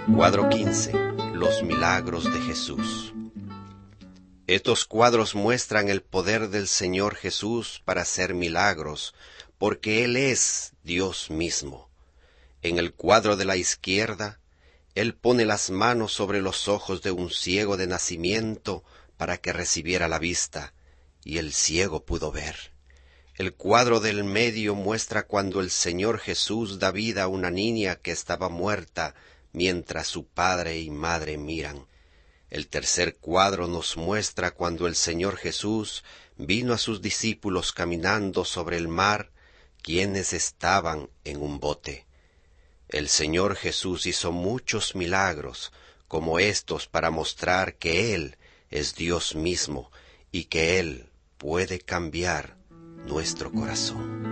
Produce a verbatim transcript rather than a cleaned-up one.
Cuadro quince. Los milagros de Jesús. Estos cuadros muestran el poder del Señor Jesús para hacer milagros, porque Él es Dios mismo. En el cuadro de la izquierda, Él pone las manos sobre los ojos de un ciego de nacimiento para que recibiera la vista, y el ciego pudo ver. El cuadro del medio muestra cuando el Señor Jesús da vida a una niña que estaba muerta, mientras su padre y madre miran. El tercer cuadro nos muestra cuando el Señor Jesús vino a sus discípulos caminando sobre el mar, quienes estaban en un bote. El Señor Jesús hizo muchos milagros como estos para mostrar que Él es Dios mismo y que Él puede cambiar nuestro corazón.